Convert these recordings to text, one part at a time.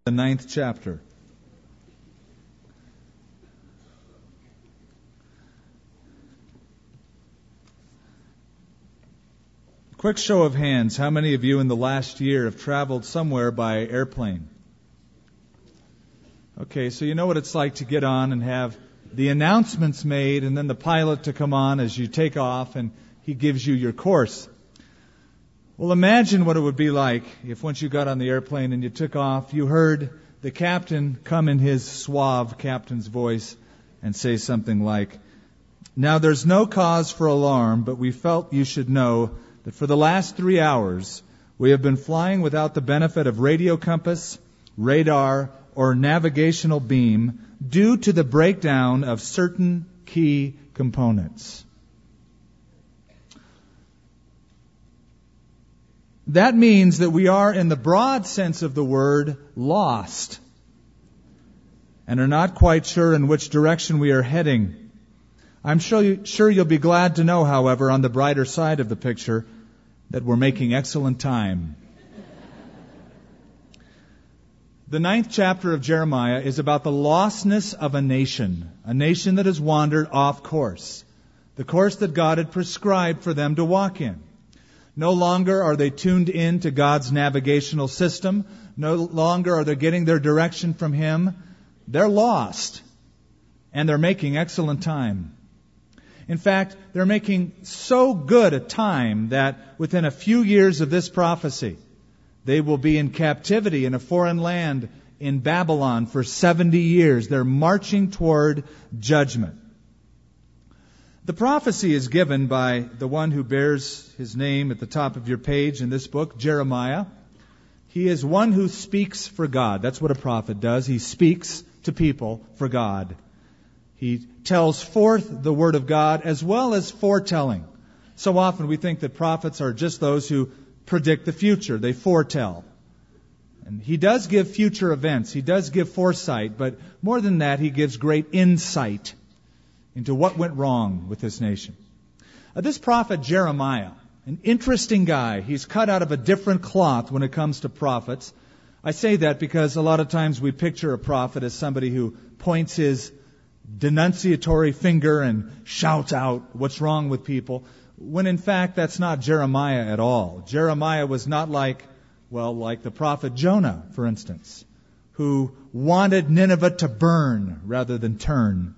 The 9th chapter. Quick show of hands, how many of you in the last year have traveled somewhere by airplane? Okay, so you know what it's like to get on and have the announcements made and then the pilot to come on as you take off and he gives you your course. Well, imagine what it would be like if once you got on the airplane and you took off, you heard the captain come in his suave captain's voice and say something like, "Now there's no cause for alarm, but we felt you should know that for the last 3 hours we have been flying without the benefit of radio compass, radar, or navigational beam due to the breakdown of certain key components." That means that we are, in the broad sense of the word, lost and are not quite sure in which direction we are heading. I'm sure you'll be glad to know, however, on the brighter side of the picture, that we're making excellent time. The 9th chapter of Jeremiah is about the lostness of a nation that has wandered off course, the course that God had prescribed for them to walk in. No longer are they tuned in to God's navigational system. No longer are they getting their direction from Him. They're lost, and they're making excellent time. In fact, they're making so good a time that within a few years of this prophecy, they will be in captivity in a foreign land in Babylon for 70 years. They're marching toward judgment. The prophecy is given by the one who bears his name at the top of your page in this book, Jeremiah. He is one who speaks for God. That's what a prophet does. He speaks to people for God. He tells forth the Word of God as well as foretelling. So often we think that prophets are just those who predict the future. They foretell. And he does give future events. He does give foresight. But more than that, he gives great insight into what went wrong with this nation. This prophet Jeremiah, an interesting guy. He's cut out of a different cloth when it comes to prophets. I say that because a lot of times we picture a prophet as somebody who points his denunciatory finger and shouts out what's wrong with people, when in fact that's not Jeremiah at all. Jeremiah was not like the prophet Jonah, for instance, who wanted Nineveh to burn rather than turn.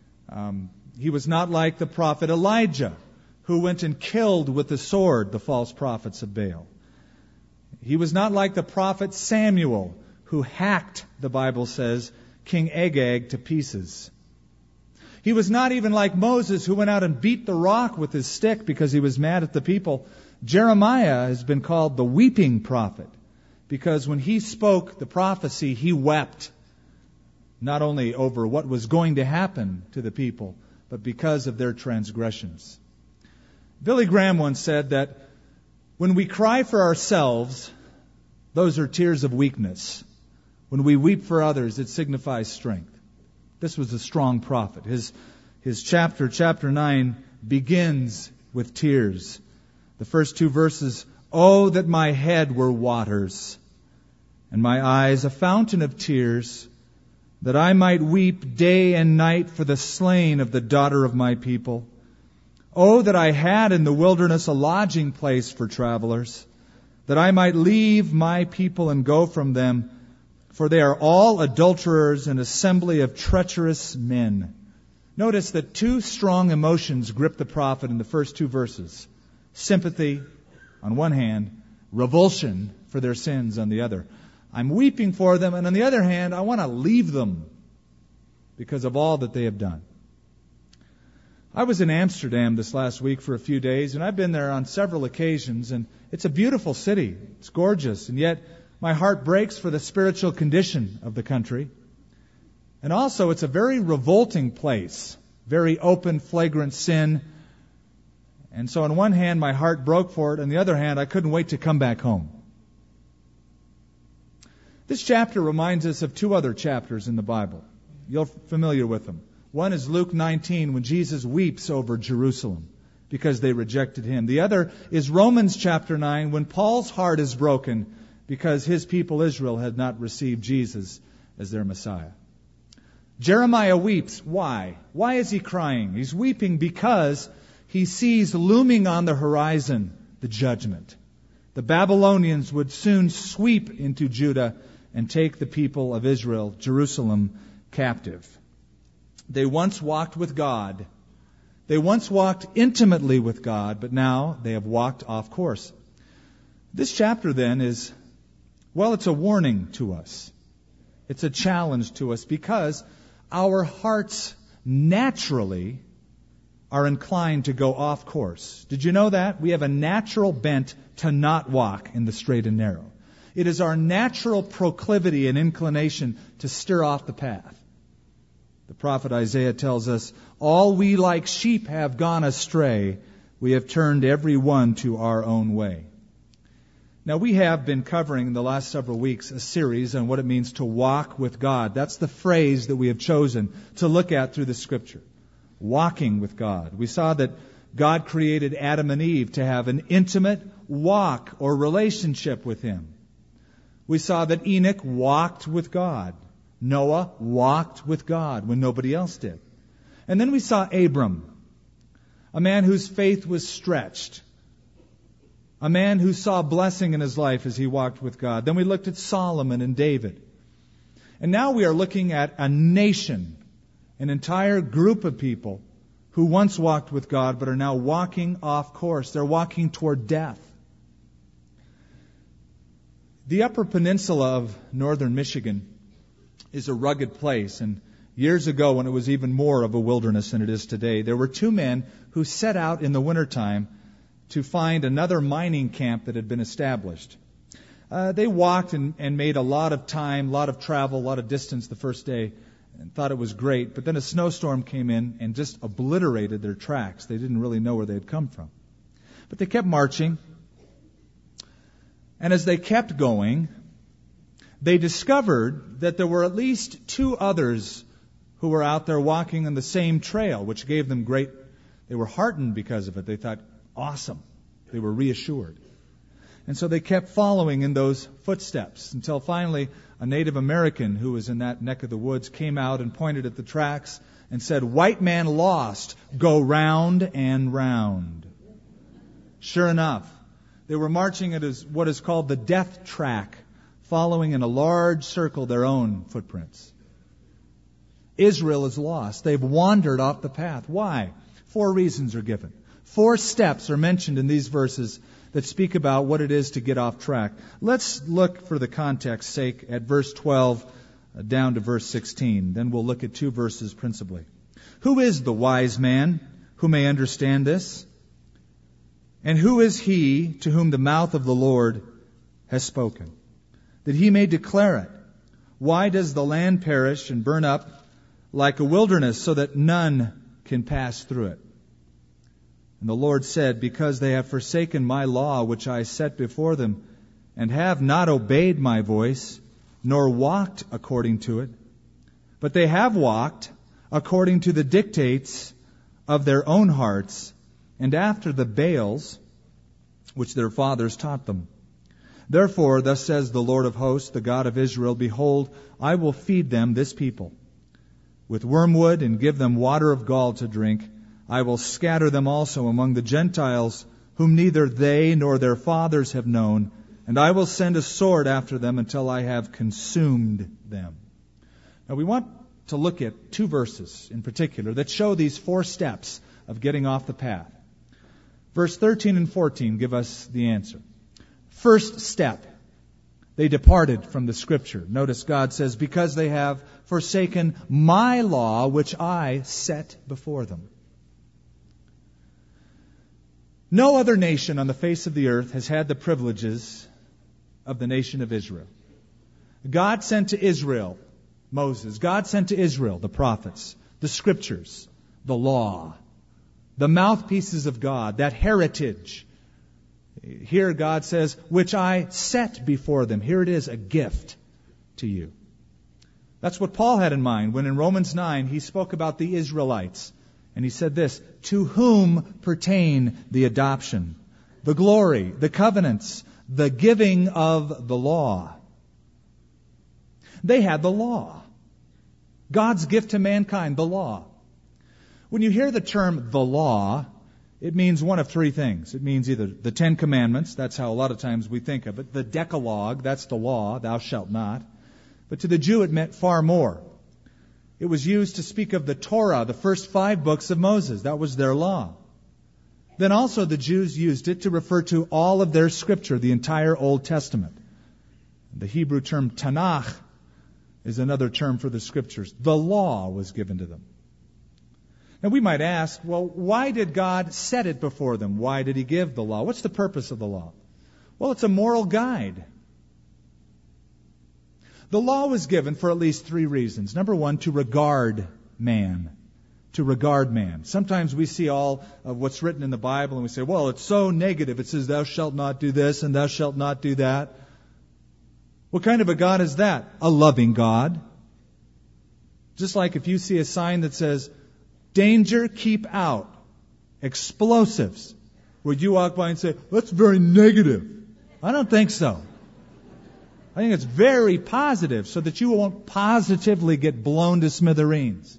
He was not like the prophet Elijah, who went and killed with the sword the false prophets of Baal. He was not like the prophet Samuel, who hacked, the Bible says, King Agag to pieces. He was not even like Moses, who went out and beat the rock with his stick because he was mad at the people. Jeremiah has been called the weeping prophet because when he spoke the prophecy, he wept. Not only over what was going to happen to the people, but because of their transgressions. Billy Graham once said that when we cry for ourselves, those are tears of weakness. When we weep for others, it signifies strength. This was a strong prophet. His chapter 9, begins with tears. The first 2 verses, "Oh, that my head were waters, and my eyes a fountain of tears, that I might weep day and night for the slain of the daughter of my people. Oh, that I had in the wilderness a lodging place for travelers, that I might leave my people and go from them, for they are all adulterers, an assembly of treacherous men." Notice that 2 strong emotions grip the prophet in the first 2 verses. Sympathy on one hand, revulsion for their sins on the other. I'm weeping for them, and on the other hand, I want to leave them because of all that they have done. I was in Amsterdam this last week for a few days, and I've been there on several occasions, and it's a beautiful city. It's gorgeous, and yet my heart breaks for the spiritual condition of the country. And also, it's a very revolting place, very open, flagrant sin. And so on one hand, my heart broke for it. On the other hand, I couldn't wait to come back home. This chapter reminds us of 2 other chapters in the Bible. You're familiar with them. One is Luke 19, when Jesus weeps over Jerusalem because they rejected him. The other is Romans chapter 9, when Paul's heart is broken because his people Israel had not received Jesus as their Messiah. Jeremiah weeps. Why? Why is he crying? He's weeping because he sees looming on the horizon the judgment. The Babylonians would soon sweep into Judah and take the people of Israel, Jerusalem, captive. They once walked with God. They once walked intimately with God, but now they have walked off course. This chapter then is, well, it's a warning to us. It's a challenge to us because our hearts naturally are inclined to go off course. Did you know that? We have a natural bent to not walk in the straight and narrow. It is our natural proclivity and inclination to steer off the path. The prophet Isaiah tells us, all we like sheep have gone astray. We have turned every one to our own way. Now, we have been covering in the last several weeks a series on what it means to walk with God. That's the phrase that we have chosen to look at through the Scripture. Walking with God. We saw that God created Adam and Eve to have an intimate walk or relationship with Him. We saw that Enoch walked with God. Noah walked with God when nobody else did. And then we saw Abram, a man whose faith was stretched. A man who saw blessing in his life as he walked with God. Then we looked at Solomon and David. And now we are looking at a nation, an entire group of people who once walked with God but are now walking off course. They're walking toward death. The Upper Peninsula of northern Michigan is a rugged place, and years ago when it was even more of a wilderness than it is today, there were two men who set out in the wintertime to find another mining camp that had been established. They walked and made a lot of time, a lot of travel, a lot of distance the first day, and thought it was great. But then a snowstorm came in and just obliterated their tracks. They didn't really know where they had come from. But they kept marching. And as they kept going, they discovered that there were at least two others who were out there walking on the same trail, which gave them they were heartened because of it. They thought, awesome. They were reassured. And so they kept following in those footsteps until finally a Native American who was in that neck of the woods came out and pointed at the tracks and said, "White man lost, go round and round." Sure enough, they were marching at what is called the death track, following in a large circle their own footprints. Israel is lost. They've wandered off the path. Why? 4 reasons are given. 4 steps are mentioned in these verses that speak about what it is to get off track. Let's look, for the context's sake, at verse 12 down to verse 16. Then we'll look at 2 verses principally. Who is the wise man who may understand this? And who is he to whom the mouth of the Lord has spoken, that he may declare it? Why does the land perish and burn up like a wilderness, so that none can pass through it? And the Lord said, because they have forsaken my law which I set before them, and have not obeyed my voice, nor walked according to it, but they have walked according to the dictates of their own hearts, and after the Baals which their fathers taught them. Therefore, thus says the Lord of hosts, the God of Israel, behold, I will feed them, this people, with wormwood, and give them water of gall to drink. I will scatter them also among the Gentiles, whom neither they nor their fathers have known, and I will send a sword after them until I have consumed them. Now we want to look at 2 verses in particular that show these 4 steps of getting off the path. Verse 13 and 14 give us the answer. First step, they departed from the Scripture. Notice God says, because they have forsaken my law which I set before them. No other nation on the face of the earth has had the privileges of the nation of Israel. God sent to Israel Moses. God sent to Israel the prophets, the Scriptures, the law, the mouthpieces of God, that heritage. Here God says, which I set before them. Here it is, a gift to you. That's what Paul had in mind when in Romans 9 he spoke about the Israelites. And he said this, to whom pertain the adoption, the glory, the covenants, the giving of the law. They had the law. God's gift to mankind, the law. When you hear the term the law, it means one of three things. It means either the Ten Commandments, that's how a lot of times we think of it. The Decalogue, that's the law, thou shalt not. But to the Jew it meant far more. It was used to speak of the Torah, the first 5 books of Moses. That was their law. Then also the Jews used it to refer to all of their scripture, the entire Old Testament. The Hebrew term Tanakh is another term for the scriptures. The law was given to them. Now we might ask, well, why did God set it before them? Why did He give the law? What's the purpose of the law? Well, it's a moral guide. The law was given for at least 3 reasons. Number 1, to regard man. To regard man. Sometimes we see all of what's written in the Bible and we say, well, it's so negative. It says, thou shalt not do this and thou shalt not do that. What kind of a God is that? A loving God. Just like if you see a sign that says, danger, keep out. Explosives. Would you walk by and say, that's very negative? I don't think so. I think it's very positive so that you won't positively get blown to smithereens.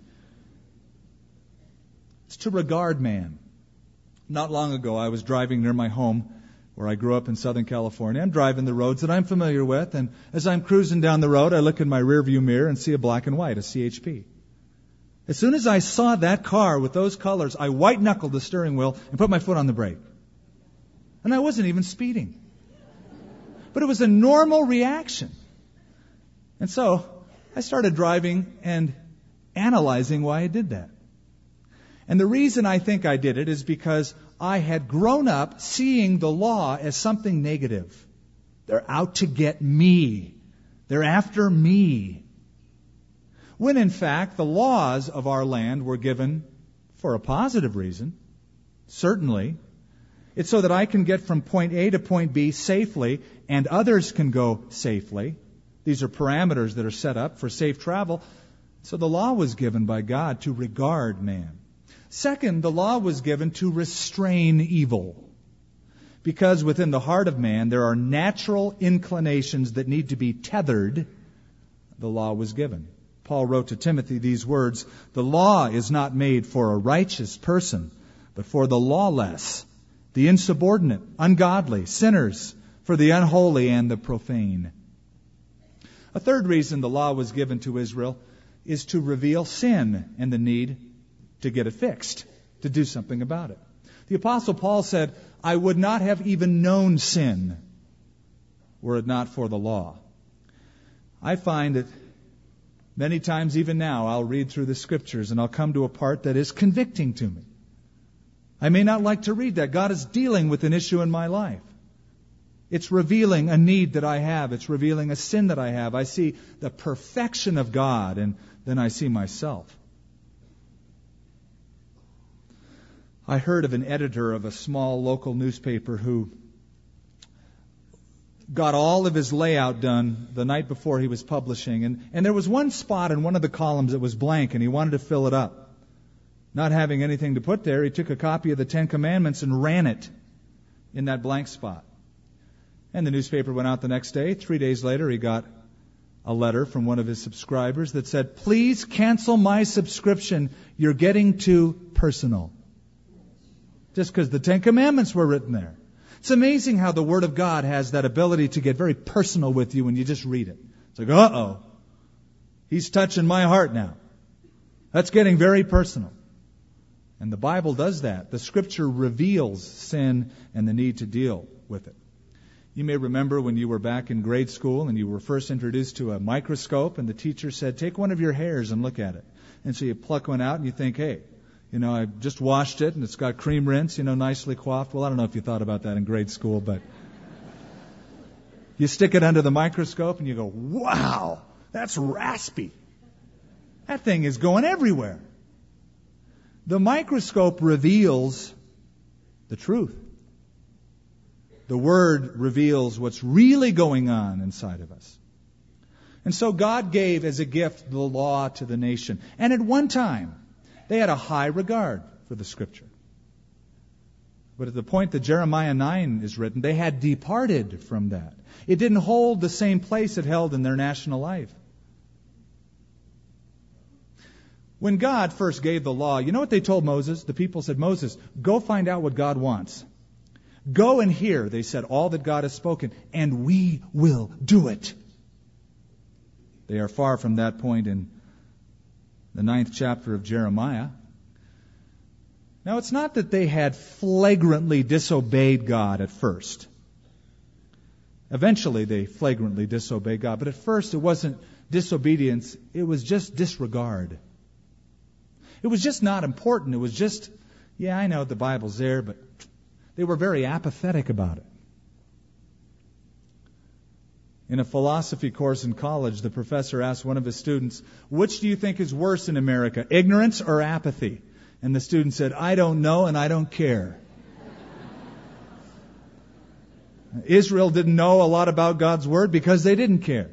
It's to regard man. Not long ago, I was driving near my home where I grew up in Southern California. I'm driving the roads that I'm familiar with, and as I'm cruising down the road, I look in my rearview mirror and see a black and white, a CHP. As soon as I saw that car with those colors, I white-knuckled the steering wheel and put my foot on the brake. And I wasn't even speeding. But it was a normal reaction. And so I started driving and analyzing why I did that. And the reason I think I did it is because I had grown up seeing the law as something negative. They're out to get me. They're after me. When in fact the laws of our land were given for a positive reason. Certainly. It's so that I can get from point A to point B safely and others can go safely. These are parameters that are set up for safe travel. So the law was given by God to regard man. Second, the law was given to restrain evil. Because within the heart of man there are natural inclinations that need to be tethered. The law was given. Paul wrote to Timothy these words, the law is not made for a righteous person, but for the lawless, the insubordinate, ungodly, sinners, for the unholy and the profane. A third reason the law was given to Israel is to reveal sin and the need to get it fixed, to do something about it. The Apostle Paul said, I would not have even known sin were it not for the law. I find that many times, even now, I'll read through the Scriptures and I'll come to a part that is convicting to me. I may not like to read that. God is dealing with an issue in my life. It's revealing a need that I have. It's revealing a sin that I have. I see the perfection of God, and then I see myself. I heard of an editor of a small local newspaper who got all of his layout done the night before he was publishing. And there was one spot in one of the columns that was blank, and he wanted to fill it up. Not having anything to put there, he took a copy of the 10 Commandments and ran it in that blank spot. And the newspaper went out the next day. 3 days later, he got a letter from one of his subscribers that said, please cancel my subscription. You're getting too personal. Just because the 10 Commandments were written there. It's amazing how the Word of God has that ability to get very personal with you when you just read it. It's like, uh-oh, he's touching my heart now. That's getting very personal. And the Bible does that. The Scripture reveals sin and the need to deal with it. You may remember when you were back in grade school and you were first introduced to a microscope and the teacher said, take one of your hairs and look at it. And so you pluck one out and you think, hey, I just washed it and it's got cream rinse, nicely coiffed. Well, I don't know if you thought about that in grade school, but you stick it under the microscope and you go, wow, that's raspy. That thing is going everywhere. The microscope reveals the truth. The Word reveals what's really going on inside of us. And so God gave as a gift the law to the nation. And at one time, they had a high regard for the Scripture. But at the point that Jeremiah 9 is written, they had departed from that. It didn't hold the same place it held in their national life. When God first gave the law, you know what they told Moses? The people said, Moses, go find out what God wants. Go and hear, they said, all that God has spoken, and we will do it. They are far from that point in the 9th chapter of Jeremiah. Now, it's not that they had flagrantly disobeyed God at first. Eventually, they flagrantly disobeyed God. But at first, it wasn't disobedience. It was just disregard. It was just not important. It was just, yeah, I know the Bible's there, but they were very apathetic about it. In a philosophy course in college, the professor asked one of his students, which do you think is worse in America, ignorance or apathy? And the student said, I don't know and I don't care. Israel didn't know a lot about God's Word because they didn't care. It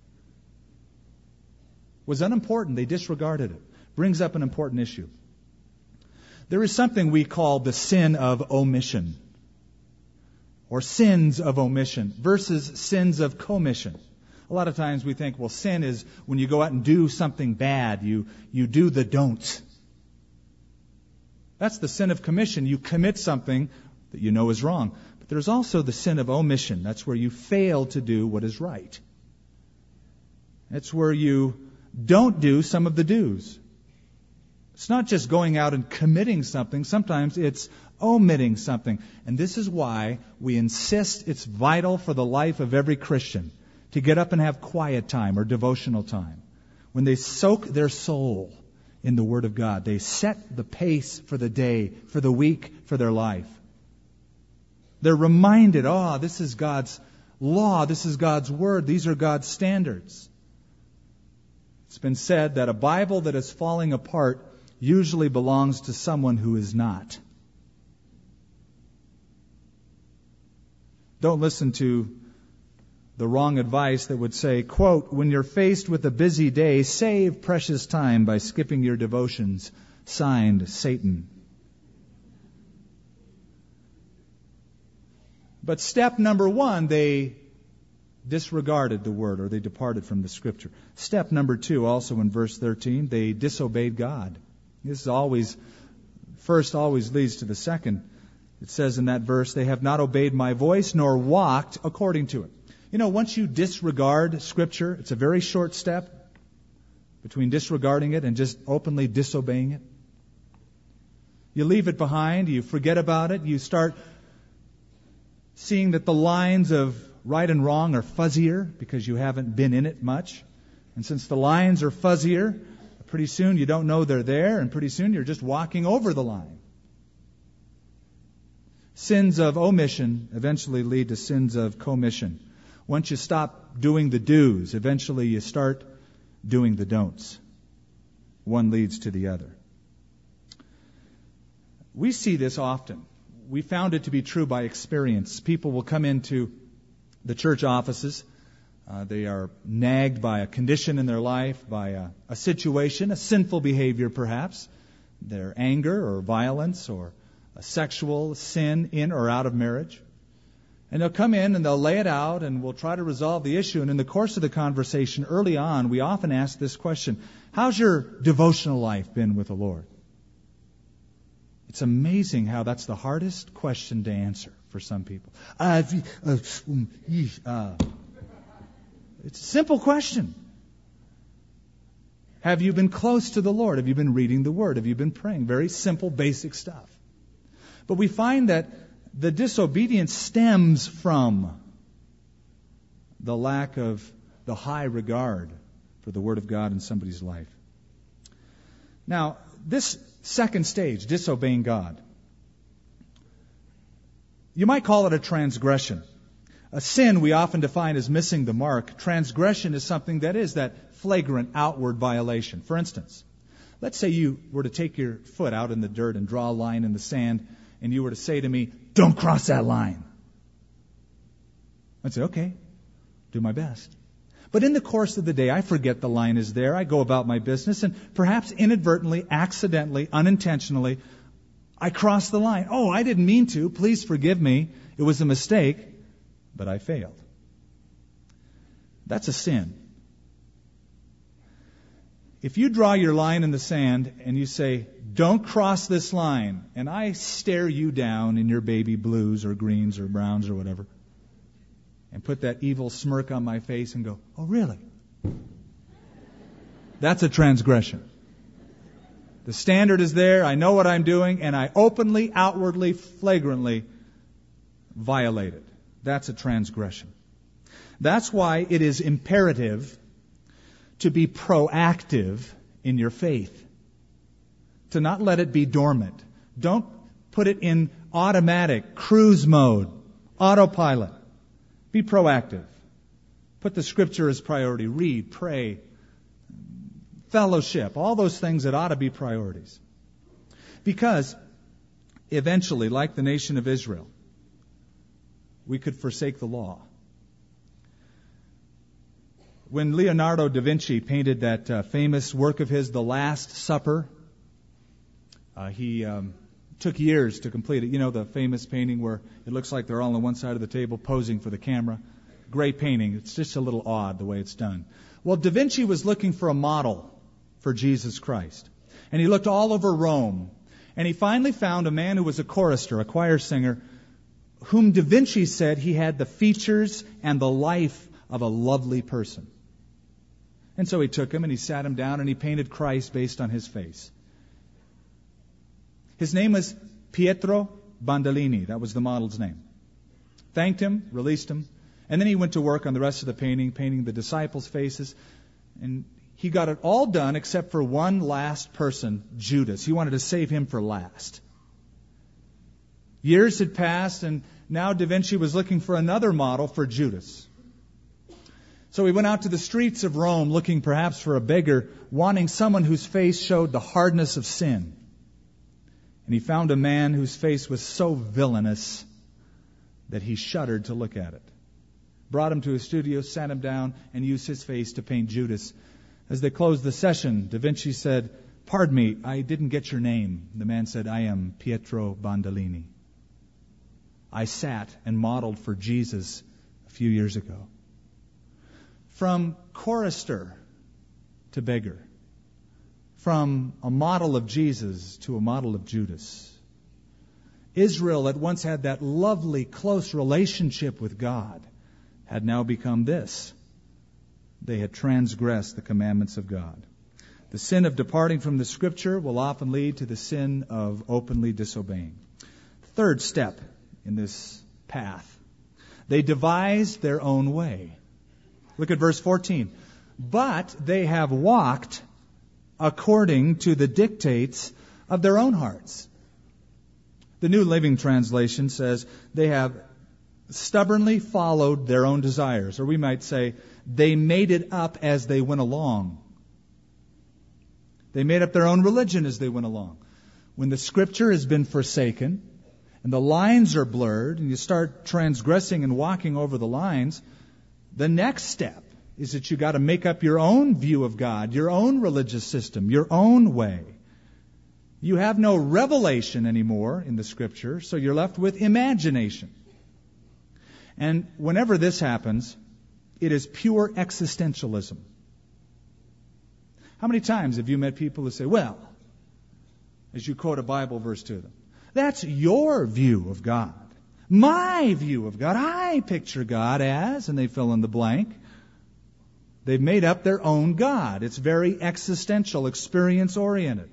was unimportant. They disregarded it. Brings up an important issue. There is something we call the sin of omission, or sins of omission versus sins of commission. A lot of times we think, well, sin is when you go out and do something bad. You do the don'ts. That's the sin of commission. You commit something that you know is wrong. But there's also the sin of omission. That's where you fail to do what is right. That's where you don't do some of the do's. It's not just going out and committing something. Sometimes it's omitting something. And this is why we insist it's vital for the life of every Christian to get up and have quiet time or devotional time. When they soak their soul in the Word of God, they set the pace for the day, for the week, for their life. They're reminded, this is God's law, this is God's Word, these are God's standards. It's been said that a Bible that is falling apart usually belongs to someone who is not. Don't listen to the wrong advice that would say, quote, when you're faced with a busy day, save precious time by skipping your devotions. Signed, Satan. But step number 1, they disregarded the Word, or they departed from the Scripture. Step number 2, also in verse 13, they disobeyed God. This is always leads to the second. It says in that verse, they have not obeyed my voice nor walked according to it. You know, once you disregard Scripture, it's a very short step between disregarding it and just openly disobeying it. You leave it behind, you forget about it, you start seeing that the lines of right and wrong are fuzzier because you haven't been in it much. And since the lines are fuzzier, pretty soon you don't know they're there, and pretty soon you're just walking over the line. Sins of omission eventually lead to sins of commission. Once you stop doing the do's, eventually you start doing the don'ts. One leads to the other. We see this often. We found it to be true by experience. People will come into the church offices. They are nagged by a condition in their life, by a situation, a sinful behavior perhaps, their anger or violence or a sexual sin in or out of marriage. And they'll come in and they'll lay it out and we'll try to resolve the issue. And in the course of the conversation early on, we often ask this question, how's your devotional life been with the Lord? It's amazing how that's the hardest question to answer for some people. It's a simple question. Have you been close to the Lord? Have you been reading the Word? Have you been praying? Very simple, basic stuff. But we find that the disobedience stems from the lack of the high regard for the Word of God in somebody's life. Now, this second stage, disobeying God, you might call it a transgression. A sin we often define as missing the mark. Transgression is something that is that flagrant outward violation. For instance, let's say you were to take your foot out in the dirt and draw a line in the sand, and you were to say to me, don't cross that line. I'd say, okay, do my best. But in the course of the day, I forget the line is there. I go about my business, and perhaps inadvertently, accidentally, unintentionally, I crossed the line. Oh, I didn't mean to. Please forgive me. It was a mistake, but I failed. That's a sin. If you draw your line in the sand and you say, don't cross this line, and I stare you down in your baby blues or greens or browns or whatever, and put that evil smirk on my face and go, oh, really? That's a transgression. The standard is there, I know what I'm doing, and I openly, outwardly, flagrantly violate it. That's a transgression. That's why it is imperative to be proactive in your faith. To not let it be dormant. Don't put it in automatic, cruise mode, autopilot. Be proactive. Put the Scripture as priority. Read, pray, fellowship, all those things that ought to be priorities. Because eventually, like the nation of Israel, we could forsake the law. When Leonardo da Vinci painted that famous work of his, The Last Supper, he took years to complete it. You know, the famous painting where it looks like they're all on one side of the table posing for the camera. Great painting. It's just a little odd the way it's done. Well, Da Vinci was looking for a model for Jesus Christ. And he looked all over Rome. And he finally found a man who was a chorister, a choir singer, whom Da Vinci said he had the features and the life of a lovely person. And so he took him and he sat him down and he painted Christ based on his face. His name was Pietro Bandolini. That was the model's name. Thanked him, released him, and then he went to work on the rest of the painting, painting the disciples' faces. And he got it all done except for one last person, Judas. He wanted to save him for last. Years had passed, and now Da Vinci was looking for another model for Judas. So he went out to the streets of Rome looking perhaps for a beggar, wanting someone whose face showed the hardness of sin. And he found a man whose face was so villainous that he shuddered to look at it. Brought him to his studio, sat him down, and used his face to paint Judas. As they closed the session, Da Vinci said, "Pardon me, I didn't get your name." The man said, "I am Pietro Bandolini. I sat and modeled for Jesus a few years ago." From chorister to beggar. From a model of Jesus to a model of Judas. Israel that once had that lovely, close relationship with God had now become this. They had transgressed the commandments of God. The sin of departing from the Scripture will often lead to the sin of openly disobeying. Third step in this path. They devised their own way. Look at verse 14. But they have walked according to the dictates of their own hearts. The New Living Translation says they have stubbornly followed their own desires. Or we might say they made it up as they went along. They made up their own religion as they went along. When the Scripture has been forsaken and the lines are blurred and you start transgressing and walking over the lines, the next step is that you got to make up your own view of God, your own religious system, your own way. You have no revelation anymore in the Scripture, so you're left with imagination. And whenever this happens, it is pure existentialism. How many times have you met people who say, well, as you quote a Bible verse to them, that's your view of God. My view of God, I picture God as, and they fill in the blank. They've made up their own God. It's very existential, experience-oriented.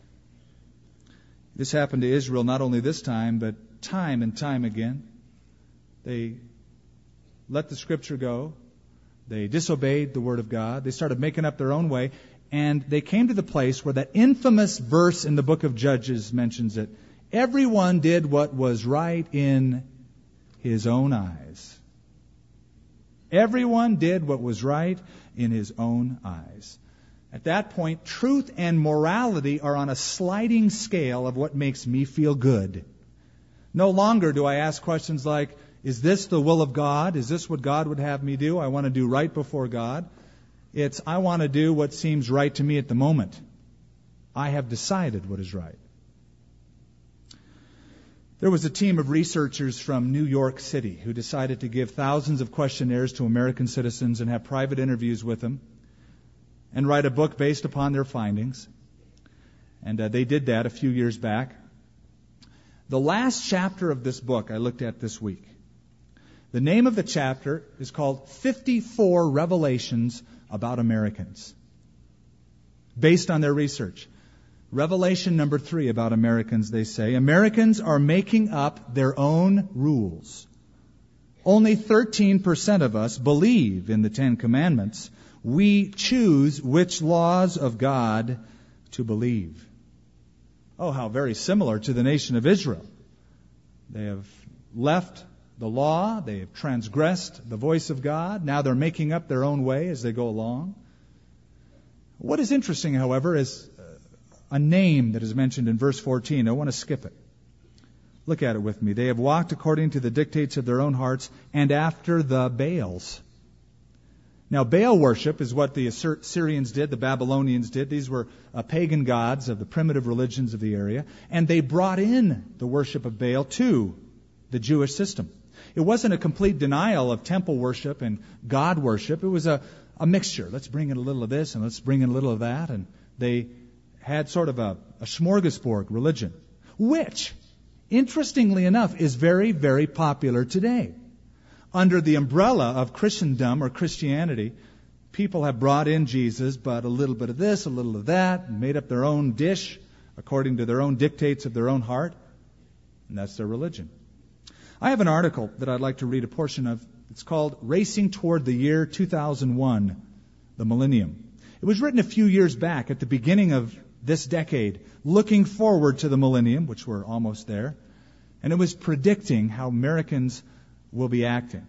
This happened to Israel not only this time, but time and time again. They let the Scripture go. They disobeyed the Word of God. They started making up their own way. And they came to the place where that infamous verse in the book of Judges mentions it. Everyone did what was right in his own eyes. Everyone did what was right in his own eyes. At that point, truth and morality are on a sliding scale of what makes me feel good. No longer do I ask questions like, is this the will of God? Is this what God would have me do? I want to do right before God. It's, I want to do what seems right to me at the moment. I have decided what is right. There was a team of researchers from New York City who decided to give thousands of questionnaires to American citizens and have private interviews with them and write a book based upon their findings. And they did that a few years back. The last chapter of this book I looked at this week. The name of the chapter is called 54 Revelations About Americans, based on their research. Revelation number 3 about Americans, they say, Americans are making up their own rules. Only 13% of us believe in the Ten Commandments. We choose which laws of God to believe. Oh, how very similar to the nation of Israel. They have left the law, they have transgressed the voice of God. Now they're making up their own way as they go along. What is interesting, however, is a name that is mentioned in verse 14. I want to skip it. Look at it with me. They have walked according to the dictates of their own hearts and after the Baals. Now, Baal worship is what the Assyrians did, the Babylonians did. These were pagan gods of the primitive religions of the area, and they brought in the worship of Baal to the Jewish system. It wasn't a complete denial of temple worship and God worship. It was a mixture. Let's bring in a little of this and let's bring in a little of that. And they had sort of a smorgasbord religion, which, interestingly enough, is very, very popular today. Under the umbrella of Christendom or Christianity, people have brought in Jesus, but a little bit of this, a little of that, and made up their own dish according to their own dictates of their own heart, and that's their religion. I have an article that I'd like to read a portion of. It's called Racing Toward the Year 2001, the Millennium. It was written a few years back at the beginning of this decade, looking forward to the millennium, which we're almost there, and it was predicting how Americans will be acting.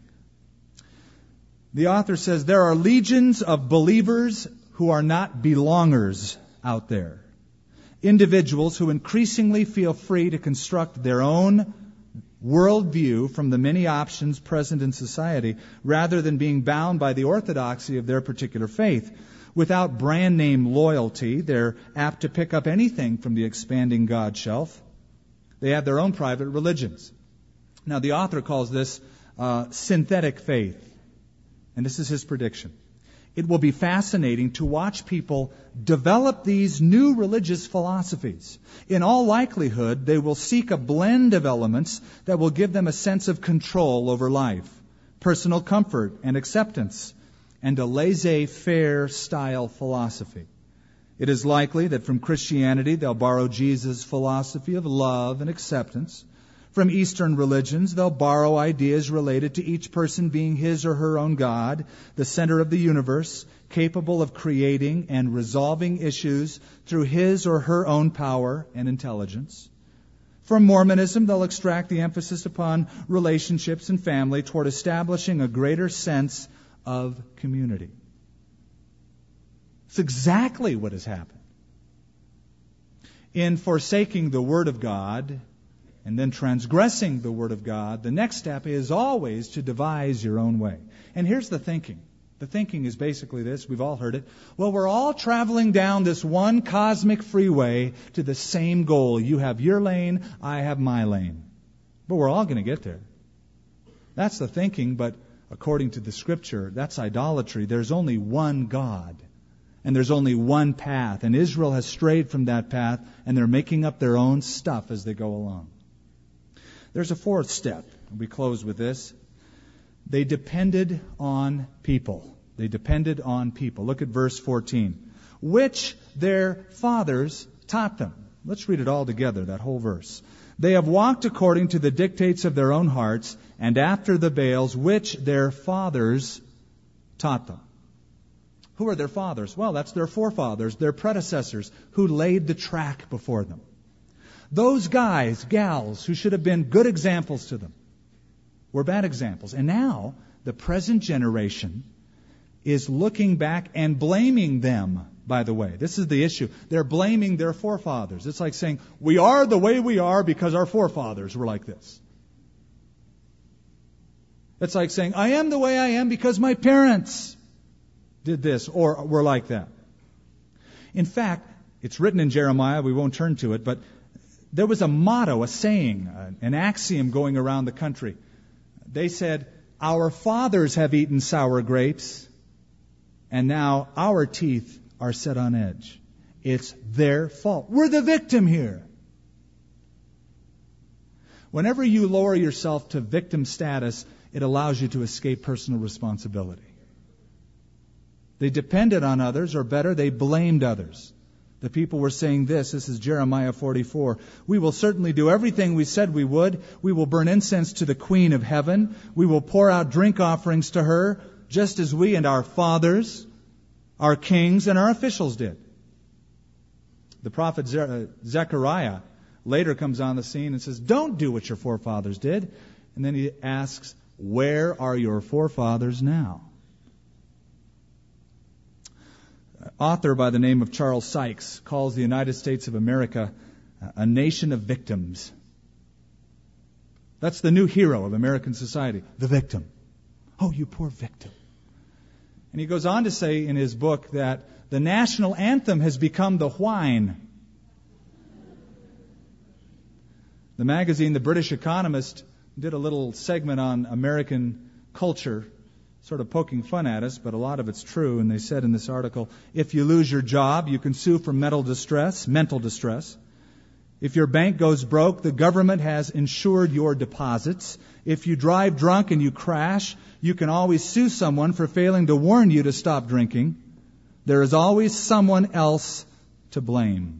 The author says there are legions of believers who are not belongers out there. Individuals who increasingly feel free to construct their own worldview from the many options present in society rather than being bound by the orthodoxy of their particular faith. Without brand name loyalty, they're apt to pick up anything from the expanding God shelf. They have their own private religions. Now, the author calls this synthetic faith. And this is his prediction. It will be fascinating to watch people develop these new religious philosophies. In all likelihood, they will seek a blend of elements that will give them a sense of control over life, personal comfort and acceptance, and a laissez-faire style philosophy. It is likely that from Christianity they'll borrow Jesus' philosophy of love and acceptance. From Eastern religions, they'll borrow ideas related to each person being his or her own God, the center of the universe, capable of creating and resolving issues through his or her own power and intelligence. From Mormonism, they'll extract the emphasis upon relationships and family toward establishing a greater sense of community. It's exactly what has happened. In forsaking the Word of God and then transgressing the Word of God, the next step is always to devise your own way. And here's the thinking. The thinking is basically this. We've all heard it. Well, we're all traveling down this one cosmic freeway to the same goal. You have your lane, I have my lane. But we're all going to get there. That's the thinking, but according to the Scripture, that's idolatry. There's only one God. And there's only one path. And Israel has strayed from that path, and they're making up their own stuff as they go along. There's a fourth step. We close with this. They depended on people. They depended on people. Look at verse 14. Which their fathers taught them. Let's read it all together, that whole verse. They have walked according to the dictates of their own hearts, and after the Baals, which their fathers taught them. Who are their fathers? Well, that's their forefathers, their predecessors, who laid the track before them. Those guys, gals, who should have been good examples to them, were bad examples. And now, the present generation is looking back and blaming them, by the way. This is the issue. They're blaming their forefathers. It's like saying, we are the way we are because our forefathers were like this. It's like saying, I am the way I am because my parents did this or were like that. In fact, it's written in Jeremiah, we won't turn to it, but There was a motto, a saying, an axiom going around the country. They said, "Our fathers have eaten sour grapes, and now our teeth are set on edge. It's their fault. We're the victim here." Whenever you lower yourself to victim status, it allows you to escape personal responsibility. They depended on others, or better, they blamed others. The people were saying this is Jeremiah 44. "We will certainly do everything we said we would. We will burn incense to the Queen of Heaven. We will pour out drink offerings to her, just as we and our fathers, our kings, and our officials did." The prophet Zechariah later comes on the scene and says, "Don't do what your forefathers did." And then he asks, "Where are your forefathers now?" Author by the name of Charles Sykes calls the United States of America a nation of victims. That's the new hero of American society, the victim. Oh, you poor victim. And he goes on to say in his book that the national anthem has become the whine. The magazine, The British Economist, did a little segment on American culture, sort of poking fun at us, but a lot of it's true. And they said in this article, if you lose your job, you can sue for mental distress. If your bank goes broke, the government has insured your deposits. If you drive drunk and you crash, you can always sue someone for failing to warn you to stop drinking. There is always someone else to blame.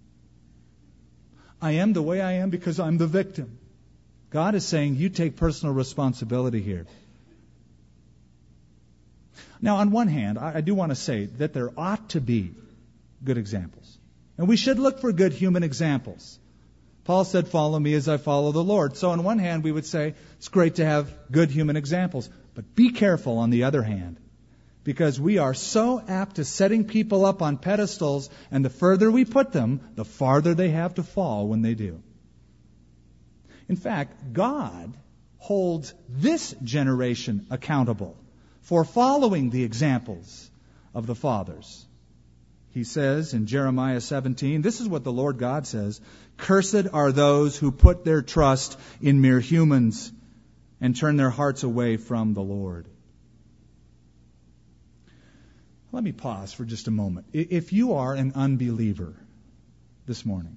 I am the way I am because I'm the victim. God is saying you take personal responsibility here. Now, on one hand, I do want to say that there ought to be good examples. And we should look for good human examples. Paul said, "Follow me as I follow the Lord." So on one hand, we would say it's great to have good human examples. But be careful on the other hand, because we are so apt to setting people up on pedestals, and the further we put them, the farther they have to fall when they do. In fact, God holds this generation accountable for following the examples of the fathers. He says in Jeremiah 17, this is what the Lord God says, "Cursed are those who put their trust in mere humans and turn their hearts away from the Lord." Let me pause for just a moment. If you are an unbeliever this morning,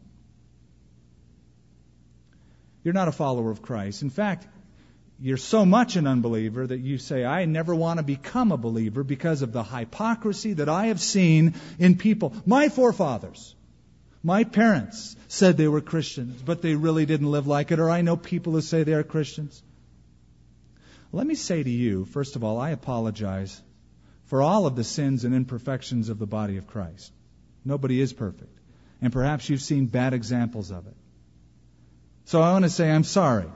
you're not a follower of Christ. In fact, you're so much an unbeliever that you say, "I never want to become a believer because of the hypocrisy that I have seen in people. My forefathers, my parents said they were Christians, but they really didn't live like it," or "I know people who say they are Christians." Let me say to you, first of all, I apologize for all of the sins and imperfections of the body of Christ. Nobody is perfect. And perhaps you've seen bad examples of it. So I want to say I'm sorry.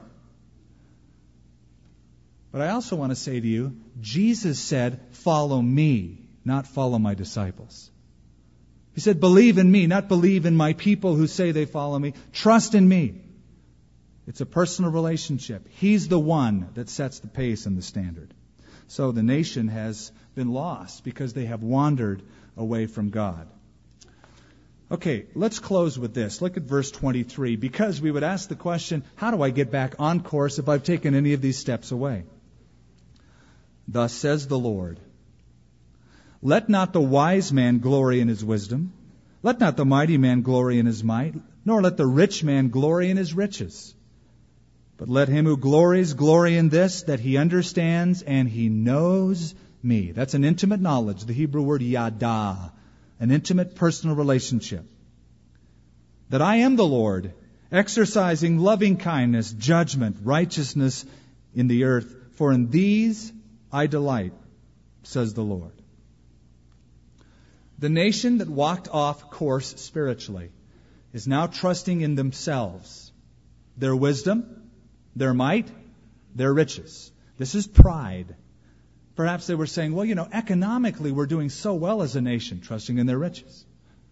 But I also want to say to you, Jesus said, "Follow me, not follow my disciples." He said, "Believe in me, not believe in my people who say they follow me. Trust in me." It's a personal relationship. He's the one that sets the pace and the standard. So the nation has been lost because they have wandered away from God. Okay, let's close with this. Look at verse 23, because we would ask the question, how do I get back on course if I've taken any of these steps away? Thus says the Lord, "Let not the wise man glory in his wisdom. Let not the mighty man glory in his might, nor let the rich man glory in his riches. But let him who glories glory in this, that he understands and he knows me." That's an intimate knowledge, the Hebrew word yada, an intimate personal relationship. "That I am the Lord, exercising loving kindness, judgment, righteousness in the earth, for in these I delight, says the Lord." The nation that walked off course spiritually is now trusting in themselves, their wisdom, their might, their riches. This is pride. Perhaps they were saying, well, economically we're doing so well as a nation, trusting in their riches.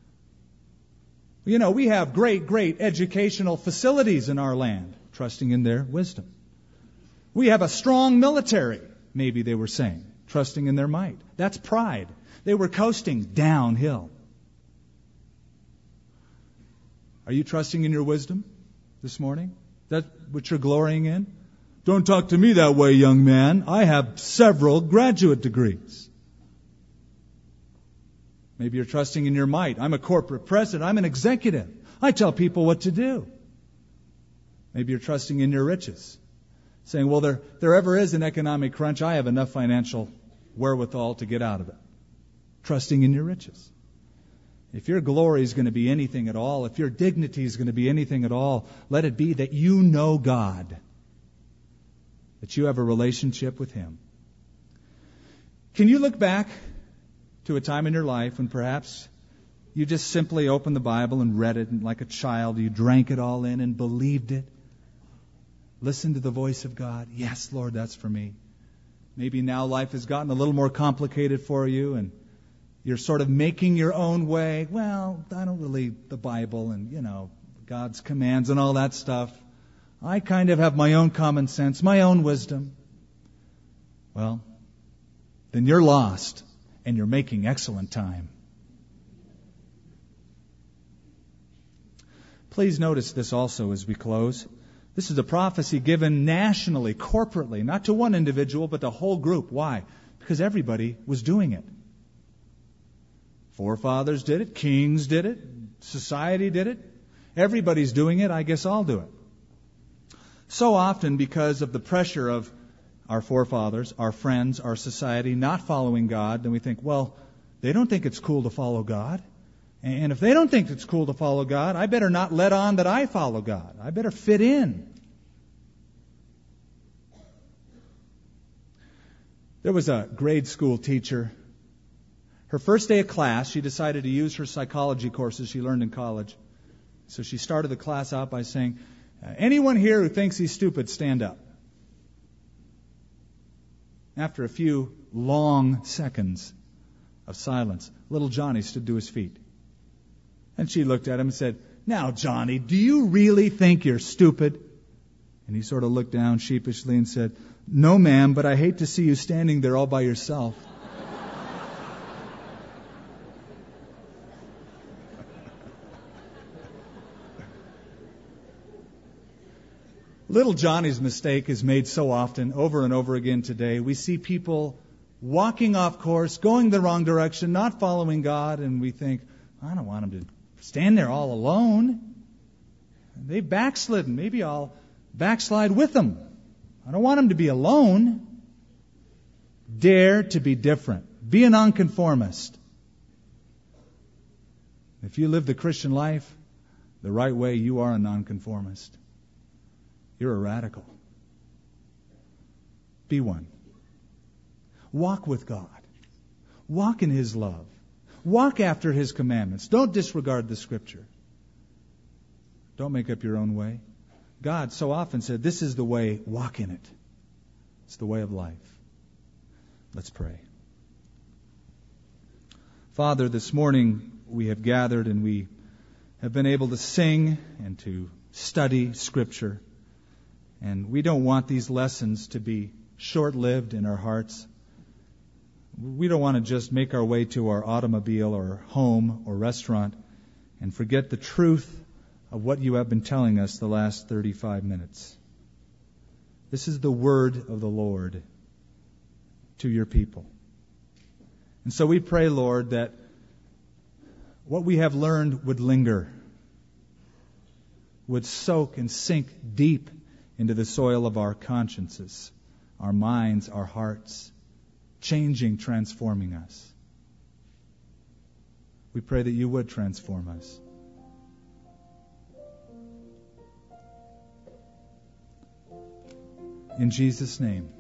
We have great educational facilities in our land, trusting in their wisdom. We have a strong military, maybe they were saying, trusting in their might. That's pride. They were coasting downhill. Are you trusting in your wisdom? this morning? Is that what you're glorying in? Don't talk to me that way, young man. I have several graduate degrees. Maybe you're trusting in your might. I'm a corporate president. I'm an executive. I tell people what to do. Maybe you're trusting in your riches. Saying, well, there ever is an economic crunch, I have enough financial wherewithal to get out of it. Trusting in your riches. If your glory is going to be anything at all, if your dignity is going to be anything at all, let it be that you know God. That you have a relationship with Him. Can you look back to a time in your life when perhaps you just simply opened the Bible and read it, and like a child you drank it all in and believed it? Listened to the voice of God. Yes, Lord, that's for me. Maybe now life has gotten a little more complicated for you and you're sort of making your own way. Well, I don't really, the Bible and, God's commands and all that stuff. I kind of have my own common sense, my own wisdom. Well, then you're lost and you're making excellent time. Please notice this also as we close. This is a prophecy given nationally, corporately, not to one individual, but the whole group. Why? Because everybody was doing it. Forefathers did it, kings did it, society did it. Everybody's doing it, I guess I'll do it. So often, because of the pressure of our forefathers, our friends, our society not following God, then we think, well, they don't think it's cool to follow God. And if they don't think it's cool to follow God, I better not let on that I follow God. I better fit in. There was a grade school teacher. Her first day of class, she decided to use her psychology courses she learned in college. So she started the class out by saying, anyone here who thinks he's stupid, stand up. After a few long seconds of silence, little Johnny stood to his feet. And she looked at him and said, now, Johnny, do you really think you're stupid? And he sort of looked down sheepishly and said, no, ma'am, but I hate to see you standing there all by yourself. Little Johnny's mistake is made so often, over and over again today. We see people walking off course, going the wrong direction, not following God, and we think, I don't want them to stand there all alone. They've backslidden. Maybe I'll backslide with them. I don't want them to be alone. Dare to be different. Be a nonconformist. If you live the Christian life the right way, you are a nonconformist. You're a radical. Be one. Walk with God. Walk in His love. Walk after His commandments. Don't disregard the Scripture. Don't make up your own way. God so often said, this is the way, walk in it. It's the way of life. Let's pray. Father, this morning we have gathered and we have been able to sing and to study Scripture. And we don't want these lessons to be short-lived in our hearts. We don't want to just make our way to our automobile or home or restaurant and forget the truth of what you have been telling us the last 35 minutes. This is the word of the Lord to your people. And so we pray, Lord, that what we have learned would linger, would soak and sink deep into the soil of our consciences, our minds, our hearts, changing, transforming us. We pray that you would transform us. In Jesus' name.